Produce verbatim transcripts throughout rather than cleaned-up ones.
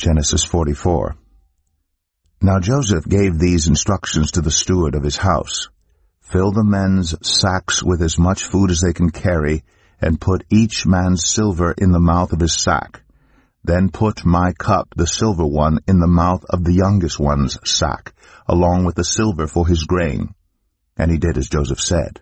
Genesis forty-four. Now Joseph gave these instructions to the steward of his house. Fill the men's sacks with as much food as they can carry, and put each man's silver in the mouth of his sack. Then put my cup, the silver one, in the mouth of the youngest one's sack, along with the silver for his grain. And he did as Joseph said.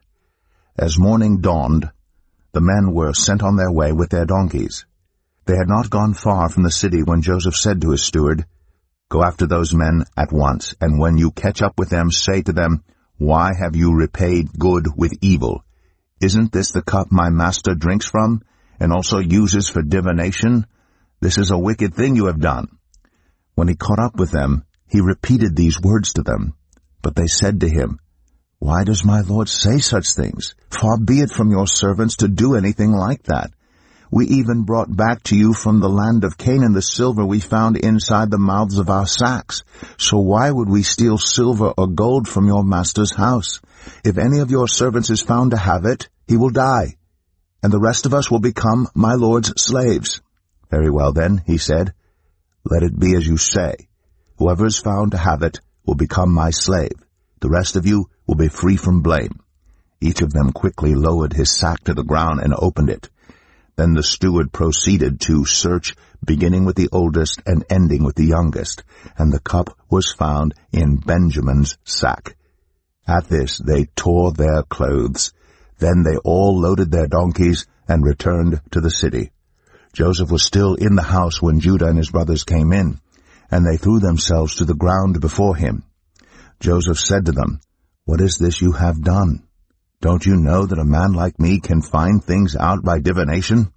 As morning dawned, the men were sent on their way with their donkeys. They had not gone far from the city when Joseph said to his steward, Go after those men at once, and when you catch up with them, say to them, Why have you repaid good with evil? Isn't this the cup my master drinks from, and also uses for divination? This is a wicked thing you have done. When he caught up with them, he repeated these words to them. But they said to him, Why does my lord say such things? Far be it from your servants to do anything like that. We even brought back to you from the land of Canaan the silver we found inside the mouths of our sacks. So why would we steal silver or gold from your master's house? If any of your servants is found to have it, he will die, and the rest of us will become my lord's slaves. Very well then, he said, Let it be as you say. Whoever is found to have it will become my slave. The rest of you will be free from blame. Each of them quickly lowered his sack to the ground and opened it. Then the steward proceeded to search, beginning with the oldest and ending with the youngest, and the cup was found in Benjamin's sack. At this they tore their clothes. Then they all loaded their donkeys and returned to the city. Joseph was still in the house when Judah and his brothers came in, and they threw themselves to the ground before him. Joseph said to them, What is this you have done? Don't you know that a man like me can find things out by divination?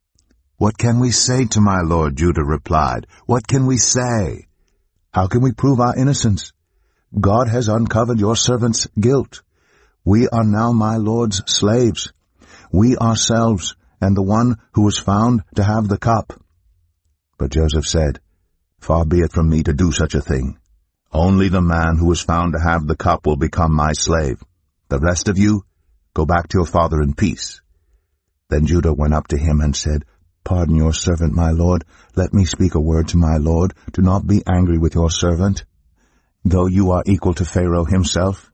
What can we say to my lord? Judah replied. What can we say? How can we prove our innocence? God has uncovered your servant's guilt. We are now my lord's slaves, we ourselves, and the one who was found to have the cup. But Joseph said, Far be it from me to do such a thing. Only the man who was found to have the cup will become my slave. The rest of you, go back to your father in peace. Then Judah went up to him and said, Pardon your servant, my lord. Let me speak a word to my lord. Do not be angry with your servant, though you are equal to Pharaoh himself.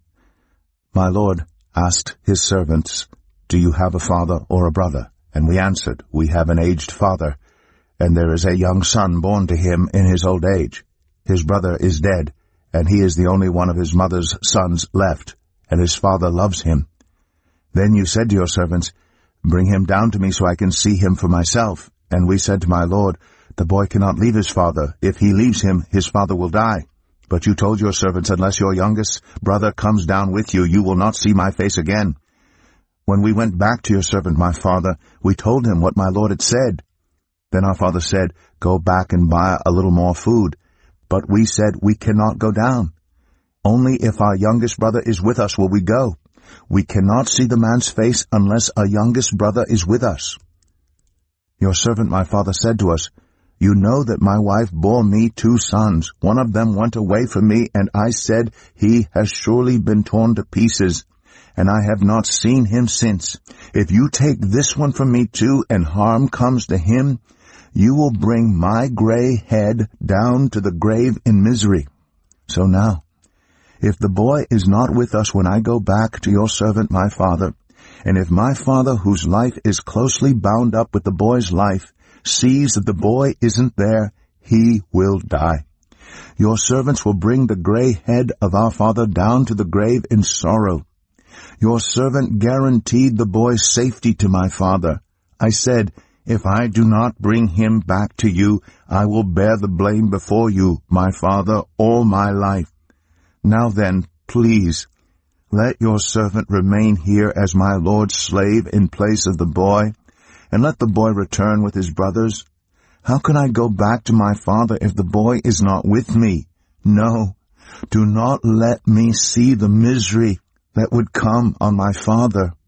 My lord asked his servants, Do you have a father or a brother? And we answered, We have an aged father, and there is a young son born to him in his old age. His brother is dead, and he is the only one of his mother's sons left, and his father loves him. Then you said to your servants, Bring him down to me so I can see him for myself. And we said to my lord, The boy cannot leave his father. If he leaves him, his father will die. But you told your servants, Unless your youngest brother comes down with you, you will not see my face again. When we went back to your servant my father, we told him what my lord had said. Then our father said, Go back and buy a little more food. But we said, We cannot go down. Only if our youngest brother is with us will we go. We cannot see the man's face unless our youngest brother is with us. Your servant my father said to us, You know that my wife bore me two sons. One of them went away from me, and I said, He has surely been torn to pieces, and I have not seen him since. If you take this one from me too, and harm comes to him, you will bring my gray head down to the grave in misery. So now, if the boy is not with us when I go back to your servant my father, and if my father, whose life is closely bound up with the boy's life, sees that the boy isn't there, he will die. Your servants will bring the gray head of our father down to the grave in sorrow. Your servant guaranteed the boy's safety to my father. I said, If I do not bring him back to you, I will bear the blame before you, my father, all my life. Now then, please, let your servant remain here as my lord's slave in place of the boy, and let the boy return with his brothers. How can I go back to my father if the boy is not with me? No, do not let me see the misery that would come on my father.